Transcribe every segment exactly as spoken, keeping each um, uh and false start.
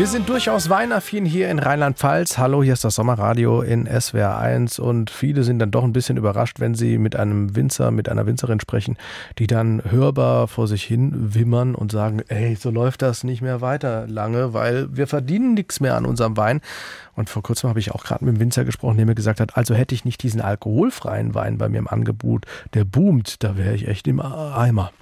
Wir sind durchaus weinaffin hier in Rheinland-Pfalz. Hallo, hier ist das Sommerradio in S W R eins und viele sind dann doch ein bisschen überrascht, wenn sie mit einem Winzer, mit einer Winzerin sprechen, die dann hörbar vor sich hin wimmern und sagen, ey, so läuft das nicht mehr weiter lange, weil wir verdienen nichts mehr an unserem Wein. Und vor kurzem habe ich auch gerade mit dem Winzer gesprochen, der mir gesagt hat, also hätte ich nicht diesen alkoholfreien Wein bei mir im Angebot, der boomt, da wäre ich echt im Eimer.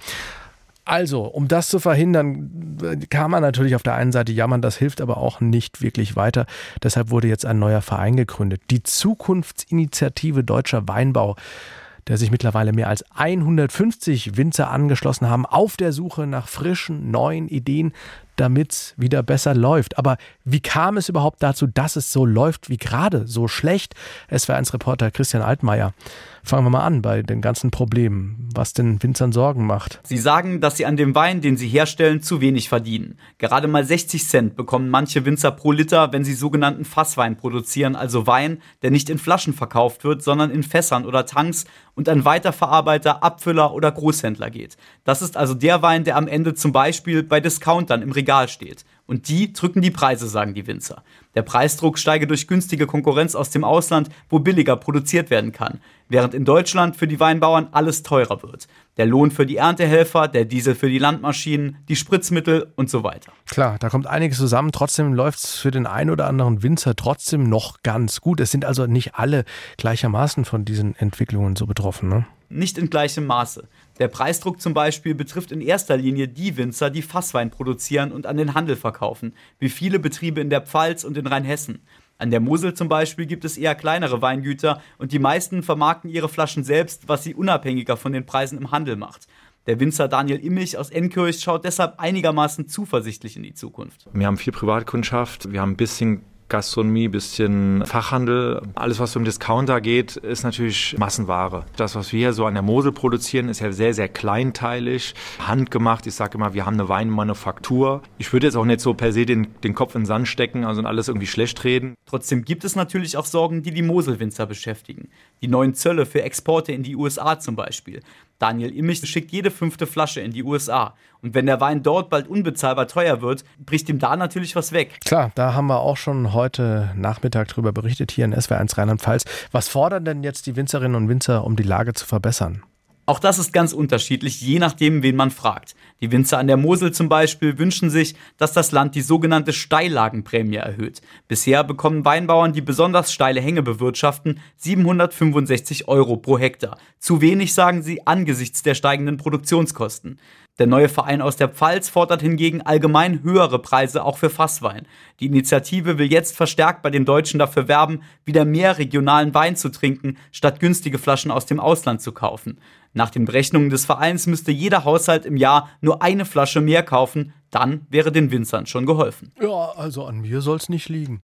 Also, um das zu verhindern, kann man natürlich auf der einen Seite jammern, das hilft aber auch nicht wirklich weiter. Deshalb wurde jetzt ein neuer Verein gegründet, die Zukunftsinitiative Deutscher Weinbau, der sich mittlerweile mehr als hundertfünfzig Winzer angeschlossen haben, auf der Suche nach frischen, neuen Ideen, damit es wieder besser läuft. Aber wie kam es überhaupt dazu, dass es so läuft wie gerade, so schlecht? S W R eins Reporter Christian Altmaier. Fangen wir mal an bei den ganzen Problemen, was den Winzern Sorgen macht. Sie sagen, dass sie an dem Wein, den sie herstellen, zu wenig verdienen. Gerade mal sechzig Cent bekommen manche Winzer pro Liter, wenn sie sogenannten Fasswein produzieren, also Wein, der nicht in Flaschen verkauft wird, sondern in Fässern oder Tanks und an Weiterverarbeiter, Abfüller oder Großhändler geht. Das ist also der Wein, der am Ende zum Beispiel bei Discountern im Regal steht. Und die drücken die Preise, sagen die Winzer. Der Preisdruck steige durch günstige Konkurrenz aus dem Ausland, wo billiger produziert werden kann. Während in Deutschland für die Weinbauern alles teurer wird. Der Lohn für die Erntehelfer, der Diesel für die Landmaschinen, die Spritzmittel und so weiter. Klar, da kommt einiges zusammen. Trotzdem läuft es für den einen oder anderen Winzer trotzdem noch ganz gut. Es sind also nicht alle gleichermaßen von diesen Entwicklungen so betroffen, ne? Nicht in gleichem Maße. Der Preisdruck zum Beispiel betrifft in erster Linie die Winzer, die Fasswein produzieren und an den Handel verkaufen, wie viele Betriebe in der Pfalz und in Rheinhessen. An der Mosel zum Beispiel gibt es eher kleinere Weingüter und die meisten vermarkten ihre Flaschen selbst, was sie unabhängiger von den Preisen im Handel macht. Der Winzer Daniel Immich aus Enkirch schaut deshalb einigermaßen zuversichtlich in die Zukunft. Wir haben viel Privatkundschaft, wir haben ein bisschen Gastronomie, bisschen Fachhandel. Alles, was um Discounter geht, ist natürlich Massenware. Das, was wir hier so an der Mosel produzieren, ist ja sehr, sehr kleinteilig, handgemacht. Ich sage immer, wir haben eine Weinmanufaktur. Ich würde jetzt auch nicht so per se den, den Kopf in den Sand stecken, also alles irgendwie schlecht reden. Trotzdem gibt es natürlich auch Sorgen, die die Moselwinzer beschäftigen. Die neuen Zölle für Exporte in die U S A zum Beispiel. Daniel Immich schickt jede fünfte Flasche in die U S A. Und wenn der Wein dort bald unbezahlbar teuer wird, bricht ihm da natürlich was weg. Klar, da haben wir auch schon heute Nachmittag drüber berichtet hier in S W R eins Rheinland-Pfalz. Was fordern denn jetzt die Winzerinnen und Winzer, um die Lage zu verbessern? Auch das ist ganz unterschiedlich, je nachdem, wen man fragt. Die Winzer an der Mosel zum Beispiel wünschen sich, dass das Land die sogenannte Steillagenprämie erhöht. Bisher bekommen Weinbauern, die besonders steile Hänge bewirtschaften, siebenhundertfünfundsechzig Euro pro Hektar. Zu wenig, sagen sie, angesichts der steigenden Produktionskosten. Der neue Verein aus der Pfalz fordert hingegen allgemein höhere Preise auch für Fasswein. Die Initiative will jetzt verstärkt bei den Deutschen dafür werben, wieder mehr regionalen Wein zu trinken, statt günstige Flaschen aus dem Ausland zu kaufen. Nach den Berechnungen des Vereins müsste jeder Haushalt im Jahr nur eine Flasche mehr kaufen, dann wäre den Winzern schon geholfen. Ja, also an mir soll's nicht liegen.